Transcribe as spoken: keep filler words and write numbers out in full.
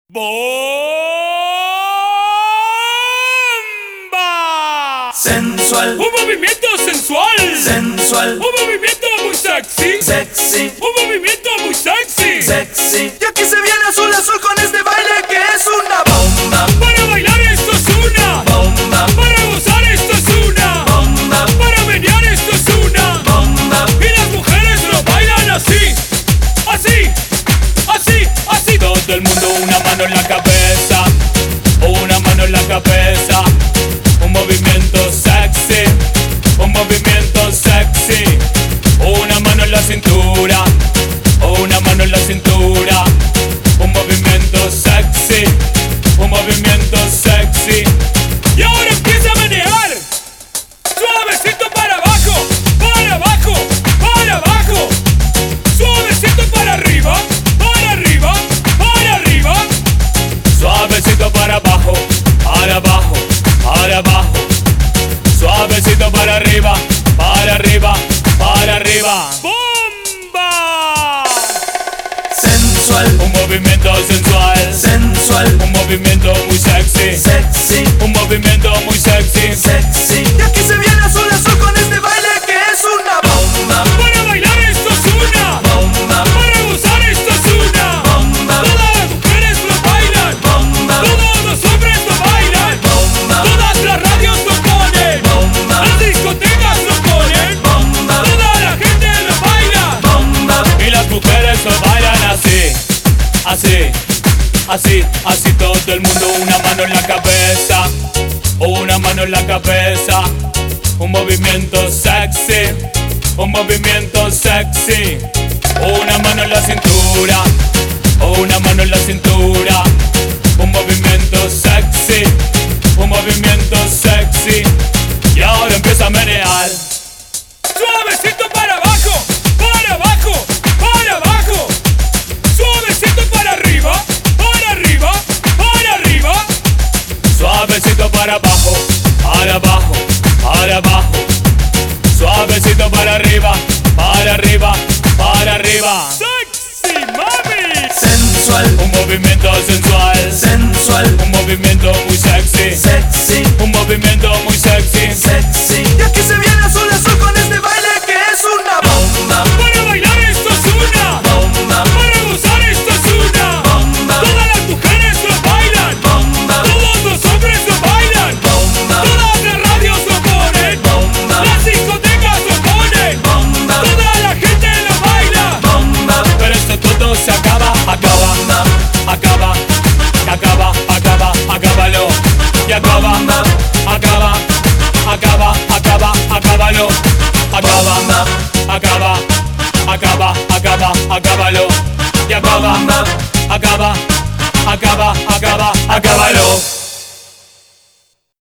¡Bomba! Sensual, Un movimiento sensual. sensual, Un movimiento muy sexy. sexy, Un movimiento muy sexy. sexy. Y aquí se viene azul azul con este baile que es una bomba, Para bailar esto es una. bomba, Para gozar esto es una. bomba, Para menear esto es una. bomba. Y las mujeres lo bailan así. Así. Así. Así. Todo el mundo una mano en la cabeza. Una mano en la cabeza. Un movimiento sexy. Un movimiento sexy. Una mano en la cintura. Una mano en la cintura. Un movimiento sexy. Un movimiento sexy. Y ahora empieza a menear. Suavecito para abajo. Para abajo. Para abajo. Suavecito para arriba. Para arriba. Para arriba. Suavecito para abajo. Para abajo. Para abajo. Suavecito para arriba. Para arriba. Para arriba. ¡Bomba! Sensual, Un movimiento sensual. sensual, Un movimiento muy sexy. sexy, Un movimiento muy sexy. sexy. Y aquí se viene azul azul con este baile que es una bomba, Para bailar esto es una. bomba, Para gozar esto es una. bomba, Todas las mujeres lo bailan. bomba, Todos los hombres lo bailan. bomba, Todas las radios lo ponen. bomba, Las discotecas lo ponen. bomba, Toda la gente lo baila. bomba. Y las mujeres lo bailan así. Así. Así. Así todo el mundo. Una mano en la cabeza. Una mano en la cabeza. Un movimiento sexy. Un movimiento sexy. Una mano en la cintura. Una mano en la cintura. Un movimiento sexy. Un movimiento sexy. Y ahora empieza a menear. Suavecito para abajo. Para abajo. Para abajo. Suavecito para arriba. Para arriba. Para arriba. Suavecito para abajo. Para abajo. Para abajo. Suavecito para arriba. Para arriba. Para arriba. Sexy mami. Sensual, Un movimiento sensual. sensual, Un movimiento muy sexy. sexy, Un movimiento muy sexy. sexy. Y aquí se viene azul azul con este baile que es una bomba, Para bailar esto es una. bomba, Para gozar esto es una. bomba, Todas las mujeres lo bailan. bomba, Todos los hombres lo bailan. bomba, Todas las radios lo ponen. bomba, Las discotecas lo ponen. bomba, Toda la gente lo baila. bomba, Pero esto todo se acaba, acaba, acaba, acaba, acaba, acábalo. Y acaba, acaba, acaba, acaba, acábalo. Acaba, acaba, acaba, acaba, acábalo. Y acaba, acaba, acaba, acaba,